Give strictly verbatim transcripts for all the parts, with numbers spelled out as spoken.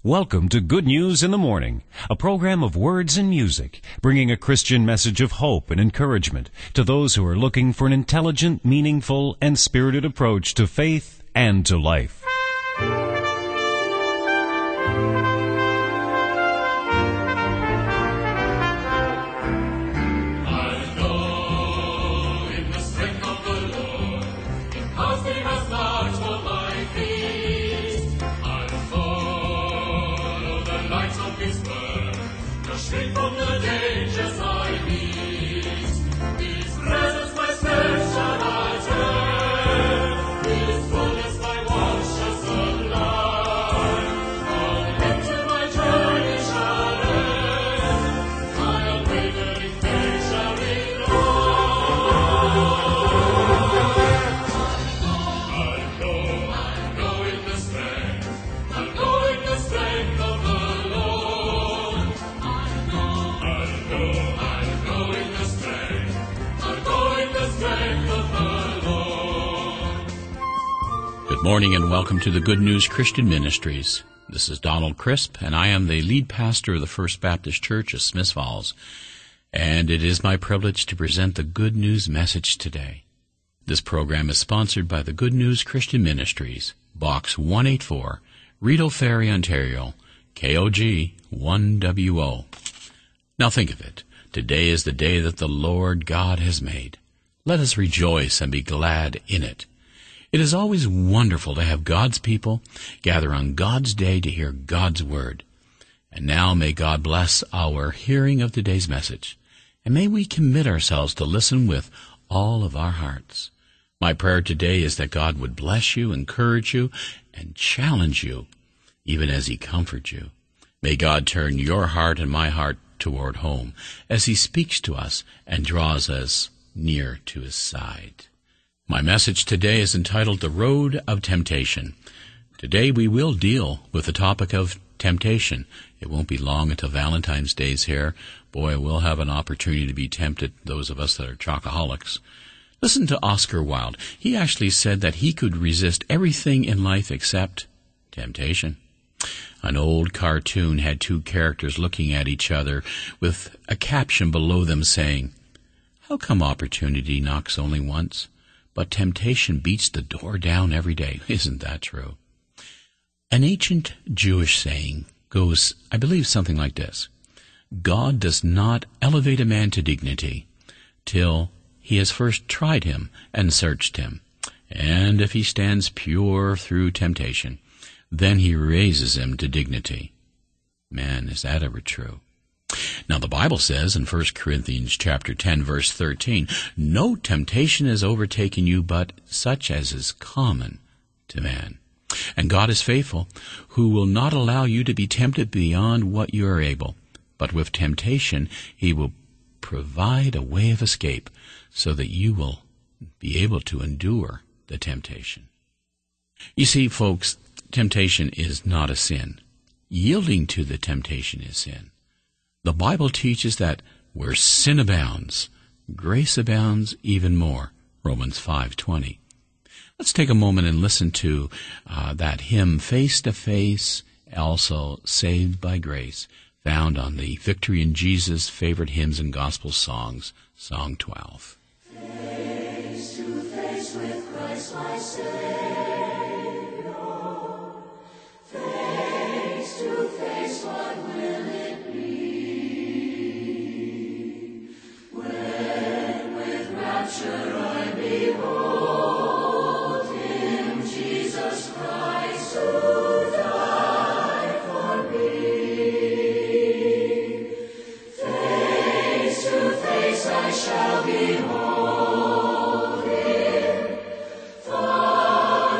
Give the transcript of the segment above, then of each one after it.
Welcome to Good News in the Morning, a program of words and music, bringing a Christian message of hope and encouragement to those who are looking for an intelligent, meaningful, and spirited approach to faith and to life. Good morning and welcome to the Good News Christian Ministries. This is Donald Crisp, and I am the lead pastor of the First Baptist Church of Smiths Falls. And it is my privilege to present the Good News message today. This program is sponsored by the Good News Christian Ministries, Box one eighty-four, Rideau Ferry, Ontario, K O G one W O. Now think of it. Today is the day that the Lord God has made. Let us rejoice and be glad in it. It is always wonderful to have God's people gather on God's day to hear God's word. And now may God bless our hearing of today's message, and may we commit ourselves to listen with all of our hearts. My prayer today is that God would bless you, encourage you, and challenge you, even as He comforts you. May God turn your heart and my heart toward home as He speaks to us and draws us near to His side. My message today is entitled The Road of Temptation. Today we will deal with the topic of temptation. It won't be long until Valentine's Day's here. Boy, we'll have an opportunity to be tempted, those of us that are chocoholics. Listen to Oscar Wilde. He actually said that he could resist everything in life except temptation. An old cartoon had two characters looking at each other with a caption below them saying, "How come opportunity knocks only once, but temptation beats the door down every day?" Isn't that true? An ancient Jewish saying goes, I believe, something like this: God does not elevate a man to dignity till he has first tried him and searched him. And if he stands pure through temptation, then he raises him to dignity. Man, is that ever true? Now the Bible says in First Corinthians chapter ten, verse thirteen, "No temptation has overtaken you but such as is common to man. And God is faithful, who will not allow you to be tempted beyond what you are able, but with temptation He will provide a way of escape, so that you will be able to endure the temptation." You see, folks, temptation is not a sin. Yielding to the temptation is sin. The Bible teaches that where sin abounds, grace abounds even more. Romans five twenty. Let's take a moment and listen to uh, that hymn, "Face to Face, also Saved by Grace," found on the Victory in Jesus Favorite Hymns and Gospel Songs, Song twelve. Face to face with Christ my Savior, face to face, what will it be? I behold Him, Jesus Christ, who died for me. Face to face I shall behold Him, far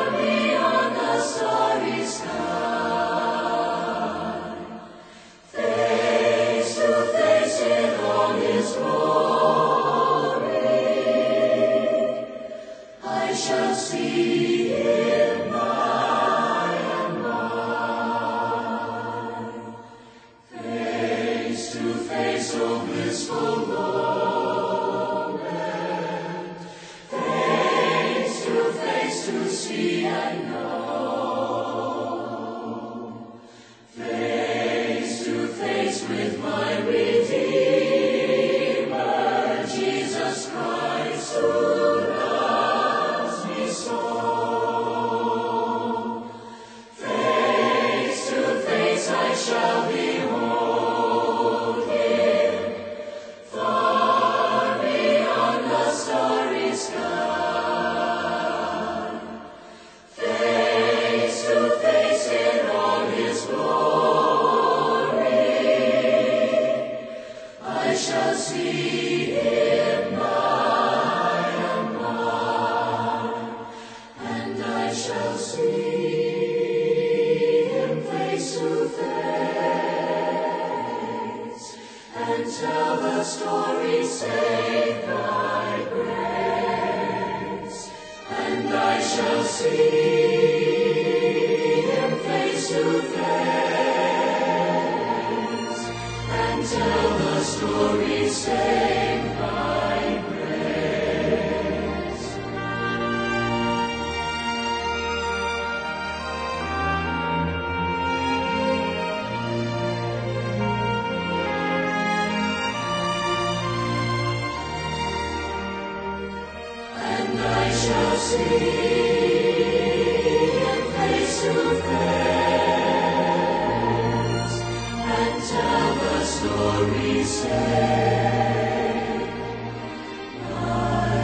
tell the story saved by grace, and I shall see him face to face, and tell the story saved by grace. And I shall see him face to face, and tell the story saved by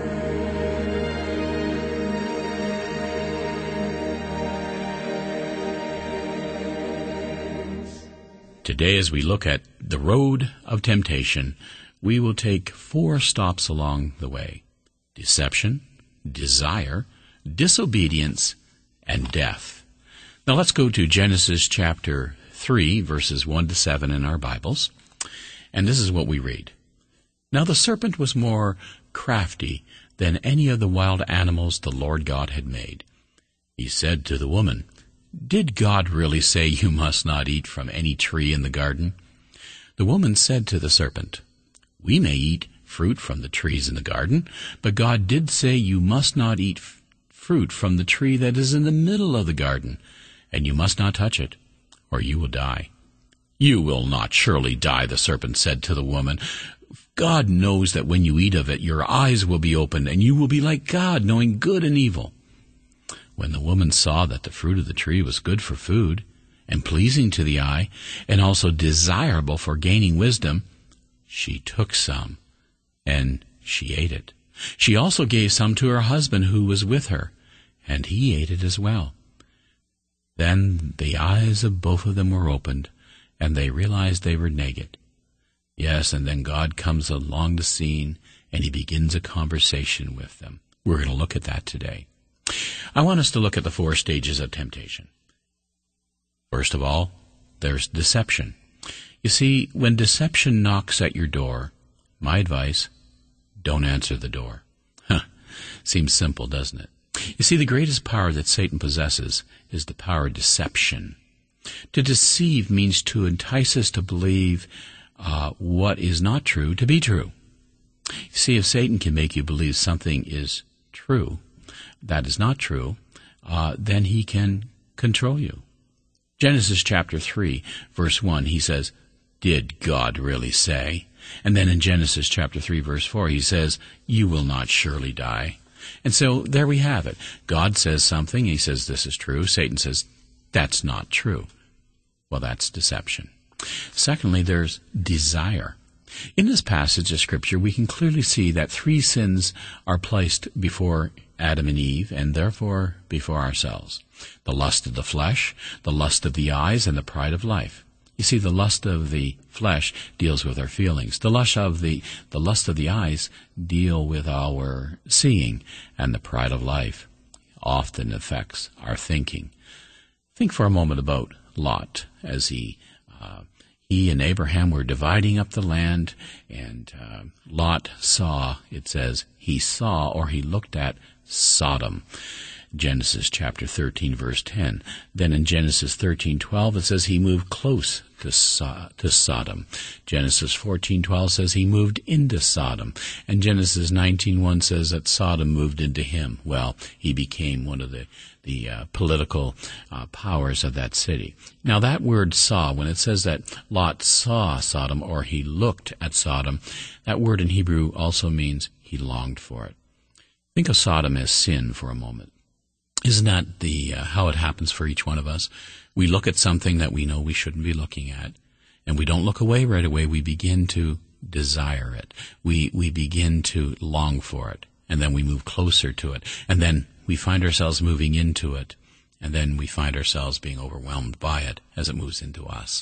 grace. Today, as we look at the road of temptation, we will take four stops along the way: deception, desire, disobedience, and death. Now let's go to Genesis chapter three, verses one to seven in our Bibles. And this is what we read. Now the serpent was more crafty than any of the wild animals the Lord God had made. He said to the woman, "Did God really say you must not eat from any tree in the garden?" The woman said to the serpent, "We may eat fruit from the trees in the garden, but God did say you must not eat f- fruit from the tree that is in the middle of the garden, and you must not touch it, or you will die." "You will not surely die," the serpent said to the woman. "God knows that when you eat of it, your eyes will be opened, and you will be like God, knowing good and evil." When the woman saw that the fruit of the tree was good for food, and pleasing to the eye, and also desirable for gaining wisdom, she took some, and she ate it. She also gave some to her husband who was with her, and he ate it as well. Then the eyes of both of them were opened, and they realized they were naked. Yes, and then God comes along the scene, and he begins a conversation with them. We're going to look at that today. I want us to look at the four stages of temptation. First of all, there's deception. You see, when deception knocks at your door, my advice, don't answer the door. Huh. Seems simple, doesn't it? You see, the greatest power that Satan possesses is the power of deception. To deceive means to entice us to believe uh, what is not true to be true. You see, if Satan can make you believe something is true that is not true, uh, then he can control you. Genesis chapter three, verse one, he says, "Did God really say?" And then in Genesis chapter three, verse four, he says, "You will not surely die." And so there we have it. God says something, he says this is true. Satan says, that's not true. Well, that's deception. Secondly, there's desire. In this passage of Scripture, we can clearly see that three sins are placed before Adam and Eve, and therefore before ourselves. The lust of the flesh, the lust of the eyes, and the pride of life. You see, the lust of the flesh deals with our feelings. The lust of the, the lust of the eyes deal with our seeing, and the pride of life often affects our thinking. Think for a moment about Lot as he uh, he and Abraham were dividing up the land, and uh, Lot saw, it says, he saw or he looked at Sodom. Genesis chapter thirteen, verse ten. Then in Genesis thirteen twelve, it says he moved close to, so- to Sodom. Genesis fourteen twelve says he moved into Sodom. And Genesis nineteen one says that Sodom moved into him. Well, he became one of the, the uh, political uh, powers of that city. Now that word saw, when it says that Lot saw Sodom or he looked at Sodom, that word in Hebrew also means he longed for it. Think of Sodom as sin for a moment. Isn't that the uh, how it happens for each one of us? We look at something that we know we shouldn't be looking at, and we don't look away right away. We begin to desire it. We we begin to long for it, and then we move closer to it, and then we find ourselves moving into it, and then we find ourselves being overwhelmed by it as it moves into us.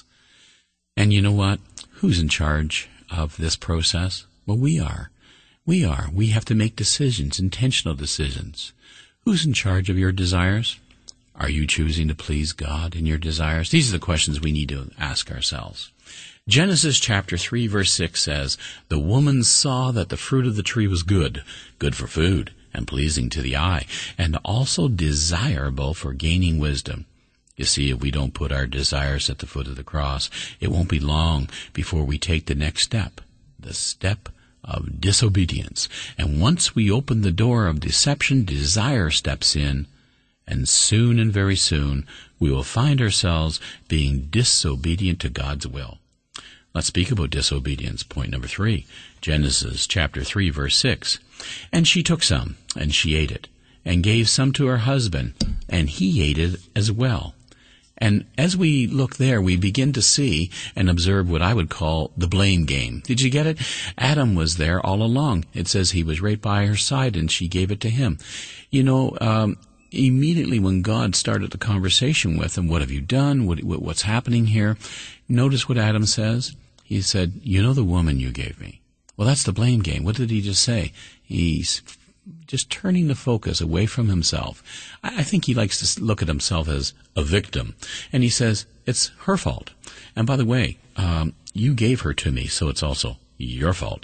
And you know what? Who's in charge of this process? Well, we are. We are. We have to make decisions, intentional decisions. Who's in charge of your desires? Are you choosing to please God in your desires? These are the questions we need to ask ourselves. Genesis chapter three verse six says, "The woman saw that the fruit of the tree was good, good for food, and pleasing to the eye, and also desirable for gaining wisdom." You see, if we don't put our desires at the foot of the cross, it won't be long before we take the next step, the step of disobedience. And once we open the door of deception, desire steps in, and soon and very soon we will find ourselves being disobedient to God's will. Let's speak about disobedience. Point number three, Genesis chapter three, verse six. "And she took some, and she ate it, and gave some to her husband, and he ate it as well." And as we look there, we begin to see and observe what I would call the blame game. Did you get it? Adam was there all along. It says he was right by her side, and she gave it to him. You know, um, immediately when God started the conversation with him, "What have you done? What, what, what's happening here?" Notice what Adam says. He said, "You know the woman you gave me." Well, that's the blame game. What did he just say? He's just turning the focus away from himself. I think he likes to look at himself as a victim. And he says, it's her fault. And by the way, um, you gave her to me, so it's also your fault.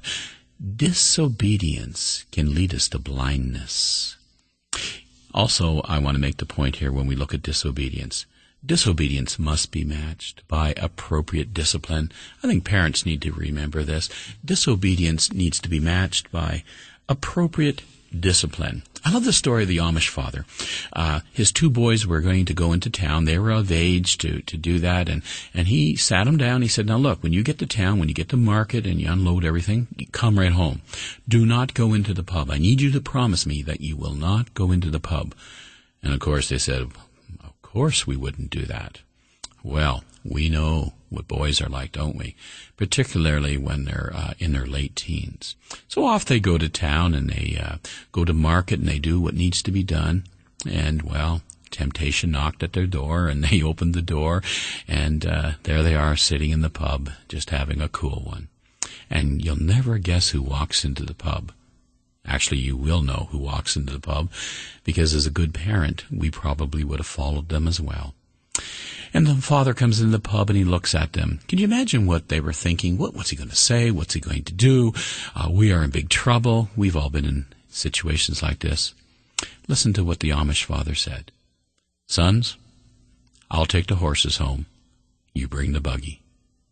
Disobedience can lead us to blindness. Also, I want to make the point here when we look at disobedience. Disobedience must be matched by appropriate discipline. I think parents need to remember this. Disobedience needs to be matched by appropriate discipline. I love the story of the Amish father. Uh, his two boys were going to go into town. They were of age to, to do that. And, and he sat them down. He said, "Now look, when you get to town, when you get to market and you unload everything, you come right home. Do not go into the pub. I need you to promise me that you will not go into the pub." And of course they said, "Of course we wouldn't do that." Well, we know what boys are like, don't we? Particularly when they're uh, in their late teens. So off they go to town, and they uh, go to market, and they do what needs to be done. And, well, temptation knocked at their door, and they opened the door, and uh, there they are sitting in the pub, just having a cool one. And you'll never guess who walks into the pub. Actually, you will know who walks into the pub, because as a good parent, we probably would have followed them as well. And the father comes into the pub and he looks at them. Can you imagine what they were thinking? What, what's he going to say? What's he going to do? Uh, we are in big trouble. We've all been in situations like this. Listen to what the Amish father said. "Sons, I'll take the horses home. You bring the buggy."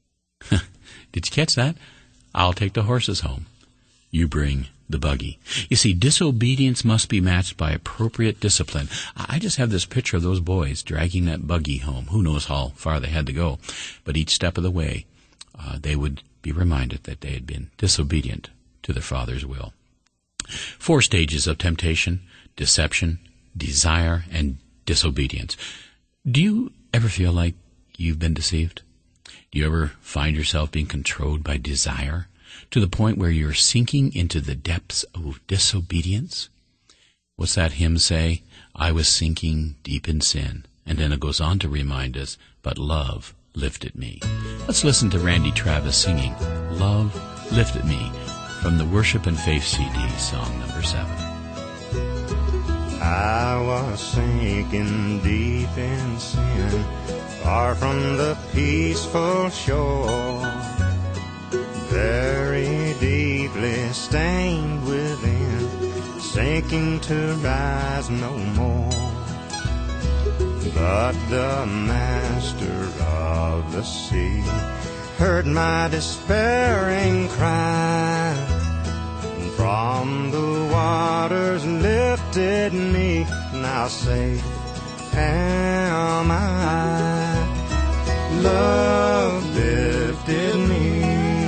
Did you catch that? "I'll take the horses home. You bring the buggy." You see, disobedience must be matched by appropriate discipline. I just have this picture of those boys dragging that buggy home. Who knows how far they had to go. But each step of the way, uh, they would be reminded that they had been disobedient to their father's will. Four stages of temptation: deception, desire, and disobedience. Do you ever feel like you've been deceived? Do you ever find yourself being controlled by desire, to the point where you're sinking into the depths of disobedience? What's that hymn say? "I was sinking deep in sin." And then it goes on to remind us, "But love lifted me." Let's listen to Randy Travis singing "Love Lifted Me" from the Worship and Faith C D, song number seven. I was sinking deep in sin, far from the peaceful shore, very deeply stained within, sinking to rise no more. But the master of the sea heard my despairing cry, and from the waters lifted me. Now safe am I. Love lifted me.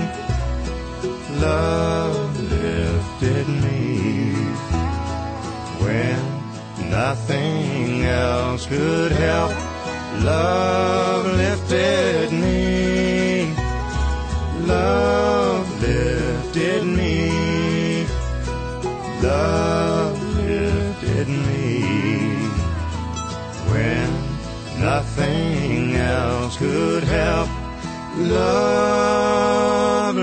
Love lifted me when nothing else could help. Love lifted me. Love lifted me. Love lifted me when nothing else could help. Love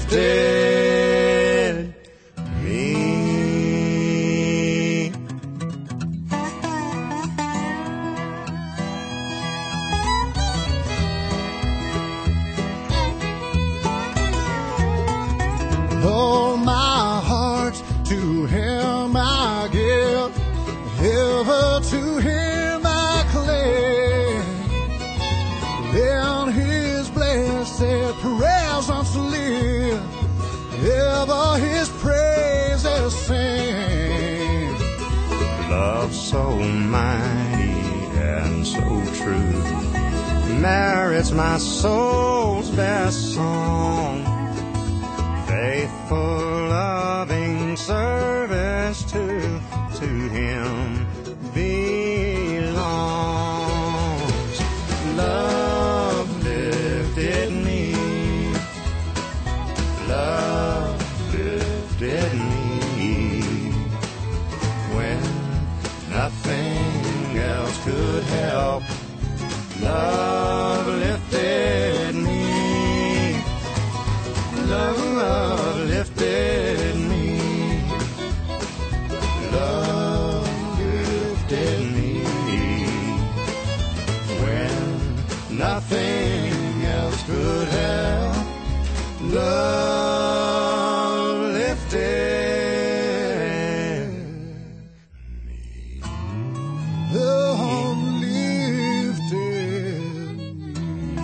lifted me. his praises sing. Love so mighty and so true merits my soul's best song. Faithful, loving service to, to him belongs. Love lifted me. Love lifted me when nothing else could help. Love lifted me. Love lifted me. Love lifted me when nothing else could help. Love lifted me. Love lifted me.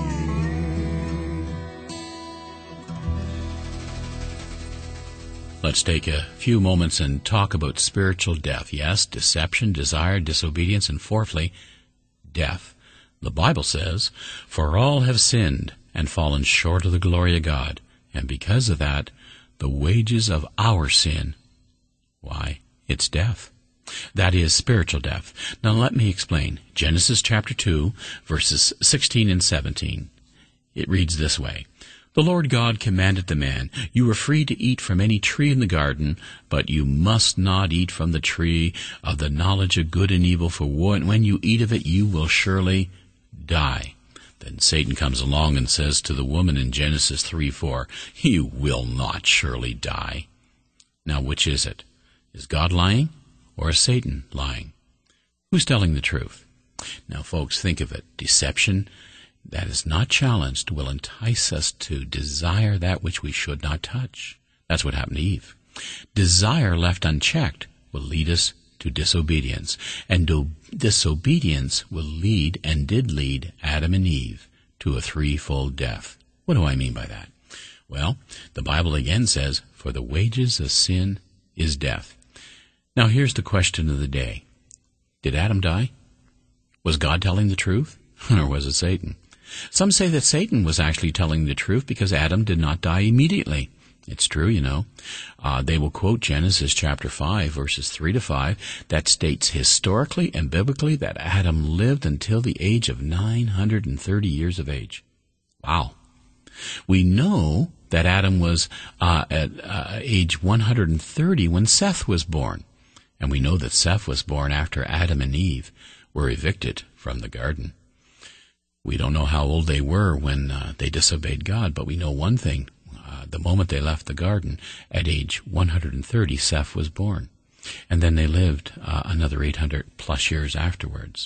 Let's take a few moments and talk about spiritual death. Yes, deception, desire, disobedience, and fourthly, death. The Bible says, "For all have sinned and fallen short of the glory of God, and because of that, the wages of our sin," why, it's death. That is spiritual death. Now let me explain. Genesis chapter two, verses sixteen and seventeen. It reads this way. "The Lord God commanded the man, 'You are free to eat from any tree in the garden, but you must not eat from the tree of the knowledge of good and evil, for when you eat of it, you will surely die.'" Then Satan comes along and says to the woman in Genesis three four, "You will not surely die." Now, which is it? Is God lying or is Satan lying? Who's telling the truth? Now, folks, think of it. Deception that is not challenged will entice us to desire that which we should not touch. That's what happened to Eve. Desire left unchecked will lead us to disobedience, and do- disobedience will lead and did lead Adam and Eve to a threefold death. What do I mean by that? Well, the Bible again says, "For the wages of sin is death." Now here's the question of the day. Did Adam die? Was God telling the truth? Or was it Satan? Some say that Satan was actually telling the truth because Adam did not die immediately. It's true, you know. Uh, they will quote Genesis chapter five, verses three to five, that states historically and biblically that Adam lived until the age of nine hundred thirty years of age. Wow. We know that Adam was uh, at uh, age one hundred thirty when Seth was born. And we know that Seth was born after Adam and Eve were evicted from the garden. We don't know how old they were when uh, they disobeyed God, but we know one thing. Uh, the moment they left the garden, at age one hundred thirty, Seth was born. And then they lived uh, another eight hundred plus years afterwards.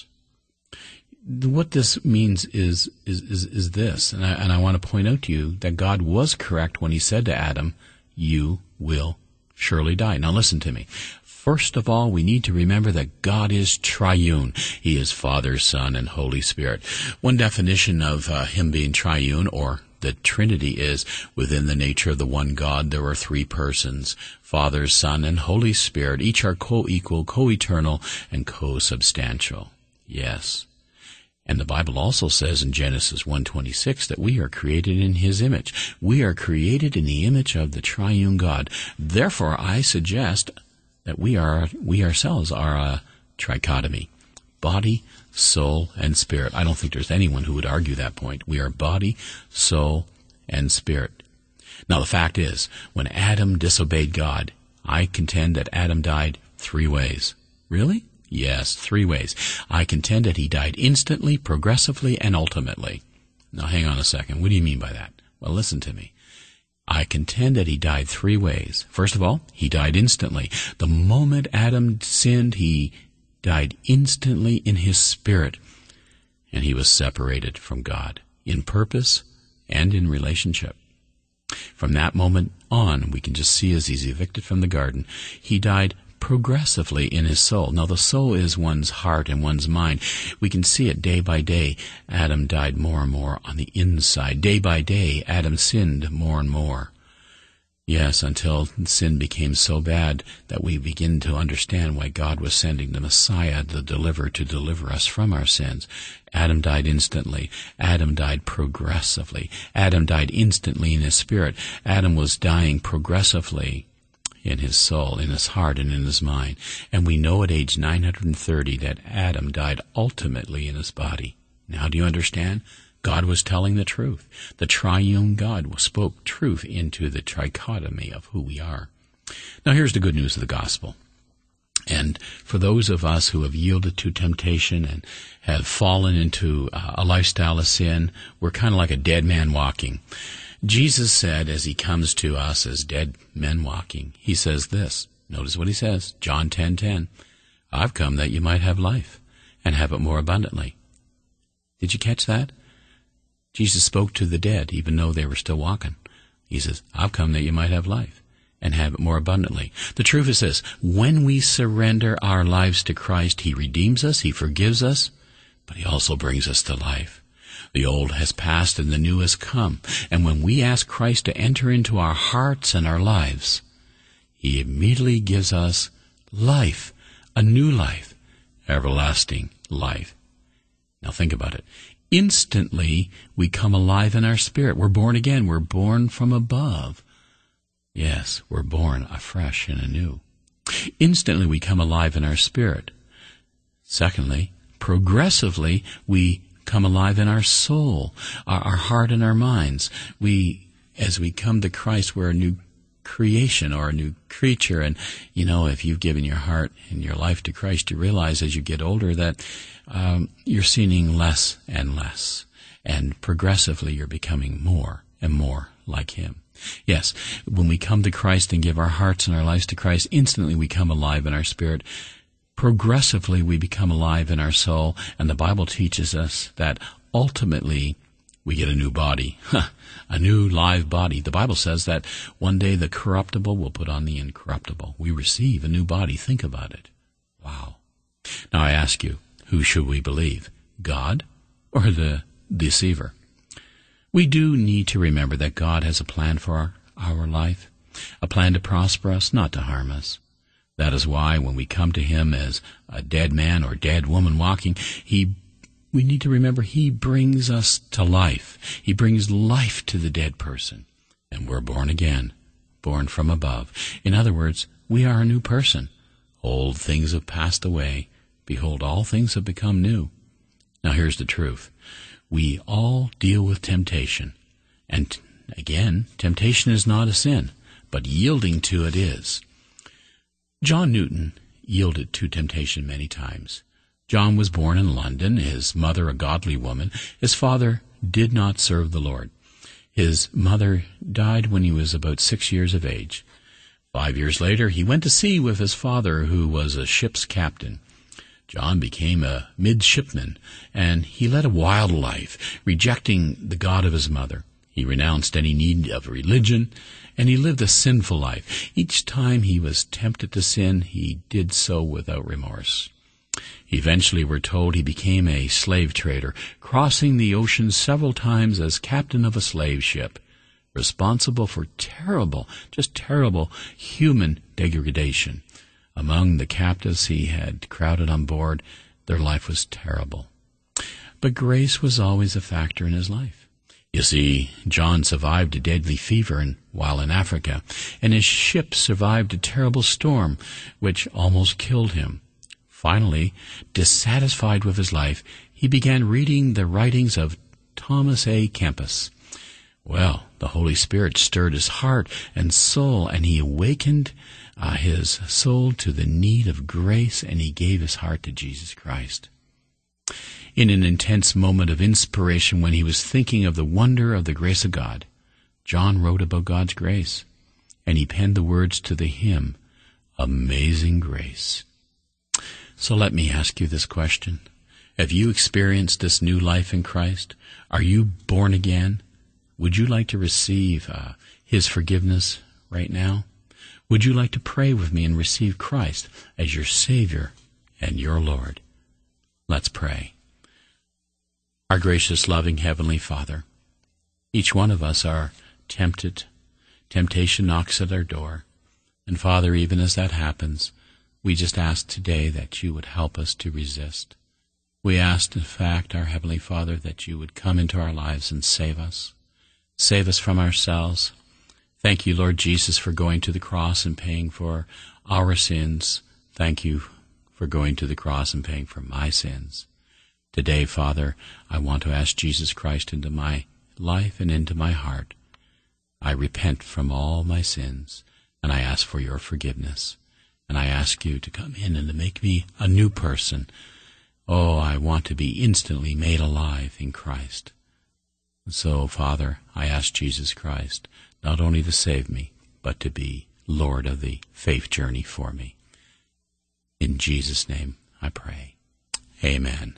What this means is is is, is this, and I, and I want to point out to you that God was correct when he said to Adam, "You will surely die." Now listen to me. First of all, we need to remember that God is triune. He is Father, Son, and Holy Spirit. One definition of uh, him being triune, or the Trinity, is within the nature of the one God, there are three persons, Father, Son, and Holy Spirit. Each are co-equal, co-eternal, and co-substantial. Yes. And the Bible also says in Genesis one twenty-six that we are created in his image. We are created in the image of the triune God. Therefore, I suggest that we are we ourselves are a trichotomy, body, soul, and spirit. I don't think there's anyone who would argue that point. We are body, soul, and spirit. Now the fact is, when Adam disobeyed God, I contend that Adam died three ways. Really? Yes, three ways. I contend that he died instantly, progressively, and ultimately. Now hang on a second. What do you mean by that? Well, listen to me. I contend that he died three ways. First of all, he died instantly. The moment Adam sinned, he died instantly in his spirit, and he was separated from God in purpose and in relationship. From that moment on, we can just see as he's evicted from the garden, he died progressively in his soul. Now, the soul is one's heart and one's mind. We can see it day by day. Adam died more and more on the inside. Day by day, Adam sinned more and more. Yes, until sin became so bad that we begin to understand why God was sending the Messiah, the deliverer, to deliver us from our sins. Adam died instantly. Adam died progressively. Adam died instantly in his spirit. Adam was dying progressively in his soul, in his heart, and in his mind. And we know at age nine hundred thirty that Adam died ultimately in his body. Now do you understand? God was telling the truth. The triune God spoke truth into the trichotomy of who we are. Now here's the good news of the gospel. And for those of us who have yielded to temptation and have fallen into uh, a lifestyle of sin, we're kind of like a dead man walking. Jesus said, as he comes to us as dead men walking, he says this. Notice what he says, John ten ten. I've come that you might have life and have it more abundantly. Did you catch that? Jesus spoke to the dead, even though they were still walking. He says, I've come that you might have life and have it more abundantly. The truth is this, when we surrender our lives to Christ, he redeems us, he forgives us, but he also brings us to life. The old has passed and the new has come. And when we ask Christ to enter into our hearts and our lives, he immediately gives us life, a new life, everlasting life. Now think about it. Instantly, we come alive in our spirit. We're born again. We're born from above. Yes, we're born afresh and anew. Instantly, we come alive in our spirit. Secondly, progressively, we come alive in our soul, our, our heart and our minds. We, as we come to Christ, we're a new creation or a new creature. And, you know, if you've given your heart and your life to Christ, you realize as you get older that um, you're sinning less and less. And progressively, you're becoming more and more like him. Yes, when we come to Christ and give our hearts and our lives to Christ, instantly we come alive in our spirit. Progressively, we become alive in our soul. And the Bible teaches us that ultimately, we get a new body, a new live body. The Bible says that one day the corruptible will put on the incorruptible. We receive a new body. Think about it. Wow. Now I ask you, who should we believe? God or the deceiver? We do need to remember that God has a plan for our, our life, a plan to prosper us, not to harm us. That is why when we come to him as a dead man or dead woman walking, he we need to remember he brings us to life. He brings life to the dead person. And we're born again, born from above. In other words, we are a new person. Old things have passed away. Behold, all things have become new. Now here's the truth. We all deal with temptation. And again, temptation is not a sin, but yielding to it is. John Newton yielded to temptation many times. John was born in London, his mother a godly woman. His father did not serve the Lord. His mother died when he was about six years of age. Five years later, he went to sea with his father, who was a ship's captain. John became a midshipman, and he led a wild life, rejecting the God of his mother. He renounced any need of religion, and he lived a sinful life. Each time he was tempted to sin, he did so without remorse. Eventually, we're told, he became a slave trader, crossing the ocean several times as captain of a slave ship, responsible for terrible, just terrible human degradation. Among the captives he had crowded on board, their life was terrible. But grace was always a factor in his life. You see, John survived a deadly fever in, while in Africa, and his ship survived a terrible storm, which almost killed him. Finally, dissatisfied with his life, he began reading the writings of Thomas A. Kempis. Well, the Holy Spirit stirred his heart and soul, and he awakened uh, his soul to the need of grace, and he gave his heart to Jesus Christ. In an intense moment of inspiration, when he was thinking of the wonder of the grace of God, John wrote about God's grace, and he penned the words to the hymn, Amazing Grace. So let me ask you this question. Have you experienced this new life in Christ? Are you born again? Would you like to receive uh, his forgiveness right now? Would you like to pray with me and receive Christ as your Savior and your Lord? Let's pray. Our gracious, loving Heavenly Father, each one of us are tempted Temptation knocks at our door. And Father, even as that happens, we just ask today that you would help us to resist. We ask, in fact, our Heavenly Father, that you would come into our lives and save us. Save us from ourselves. Thank you, Lord Jesus, for going to the cross and paying for our sins. Thank you for going to the cross and paying for my sins. Today, Father, I want to ask Jesus Christ into my life and into my heart. I repent from all my sins, and I ask for your forgiveness. And I ask you to come in and to make me a new person. Oh, I want to be instantly made alive in Christ. So, Father, I ask Jesus Christ not only to save me, but to be Lord of the faith journey for me. In Jesus' name I pray. Amen.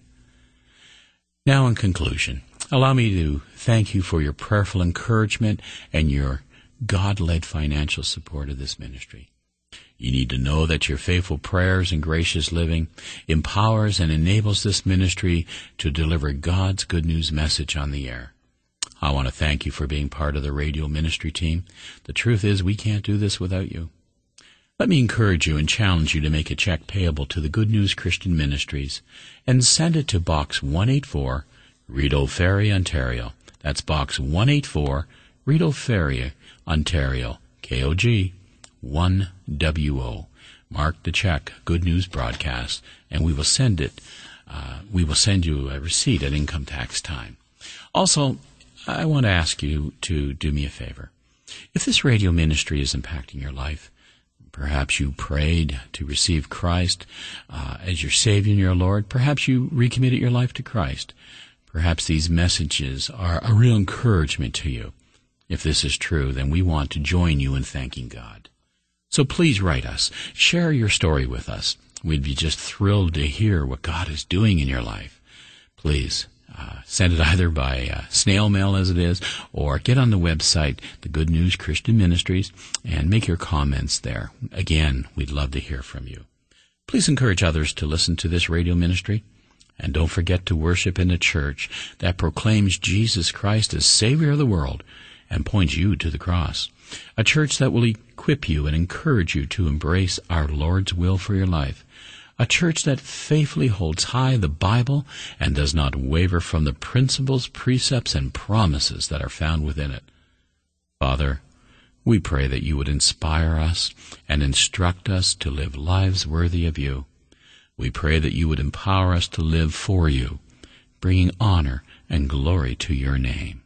Now, in conclusion, allow me to thank you for your prayerful encouragement and your God-led financial support of this ministry. You need to know that your faithful prayers and gracious living empowers and enables this ministry to deliver God's good news message on the air. I want to thank you for being part of the radio ministry team. The truth is, we can't do this without you. Let me encourage you and challenge you to make a check payable to the Good News Christian Ministries and send it to Box one eighty-four, Rideau Ferry, Ontario. That's Box one eighty-four, Rideau Ferry, Ontario, K O G one W O. Mark the check, Good News Broadcast, and we will send it. Uh, we will send you a receipt at income tax time. Also, I want to ask you to do me a favor. If this radio ministry is impacting your life, perhaps you prayed to receive Christ uh, as your Savior and your Lord. Perhaps you recommitted your life to Christ. Perhaps these messages are a real encouragement to you. If this is true, then we want to join you in thanking God. So please write us. Share your story with us. We'd be just thrilled to hear what God is doing in your life. Please uh, send it either by uh, snail mail as it is, or get on the website, the Good News Christian Ministries, and make your comments there. Again, we'd love to hear from you. Please encourage others to listen to this radio ministry. And don't forget to worship in a church that proclaims Jesus Christ as Savior of the world and points you to the cross. A church that will equip you and encourage you to embrace our Lord's will for your life. A church that faithfully holds high the Bible and does not waver from the principles, precepts, and promises that are found within it. Father, we pray that you would inspire us and instruct us to live lives worthy of you. We pray that you would empower us to live for you, bringing honor and glory to your name.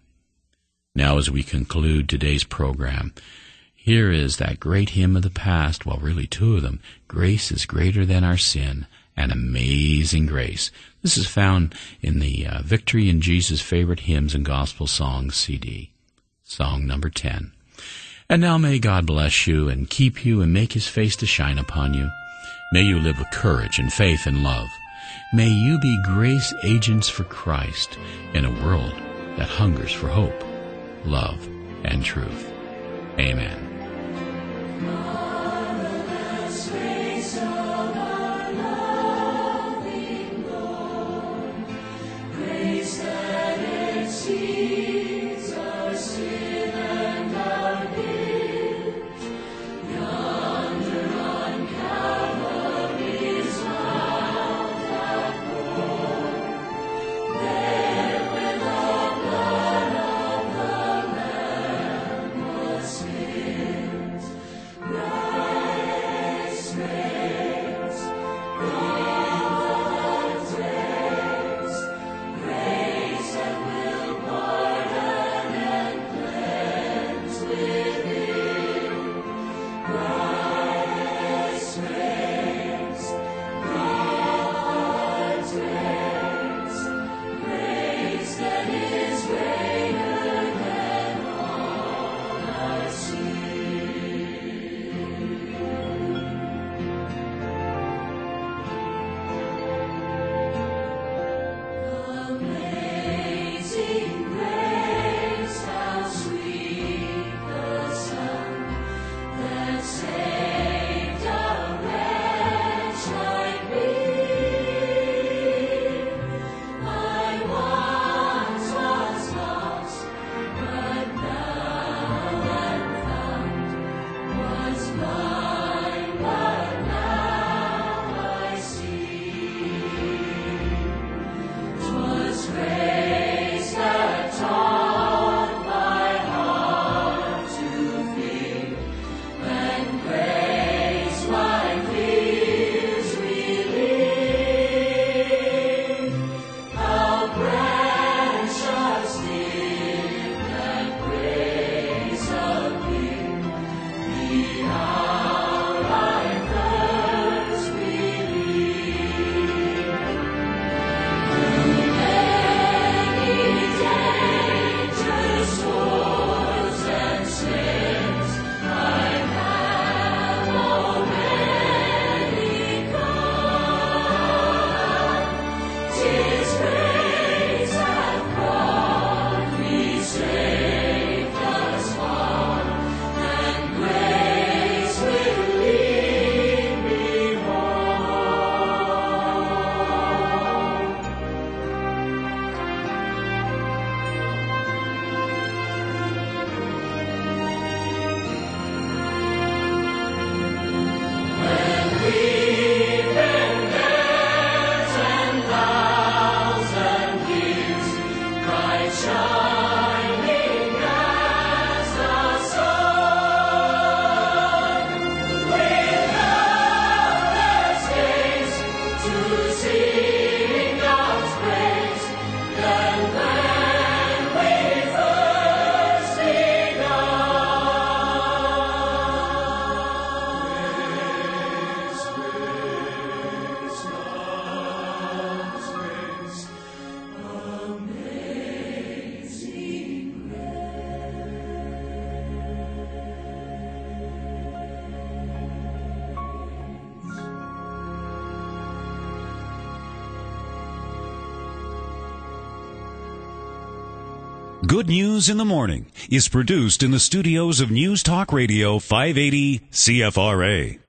Now, as we conclude today's program, here is that great hymn of the past, well, really two of them, Grace is Greater Than Our Sin, and Amazing Grace. This is found in the uh, Victory in Jesus Favorite Hymns and Gospel Songs C D, song number ten. And now may God bless you and keep you and make his face to shine upon you. May you live with courage and faith and love. May you be grace agents for Christ in a world that hungers for hope, love, and truth. Amen. Marvelous grace of our loving Lord, grace that exceeds our sin and our guilt. Yonder on Calvary's mount that poured, there with the blood of the Lamb was spilt. Good News in the Morning is produced in the studios of News Talk Radio five eighty C F R A.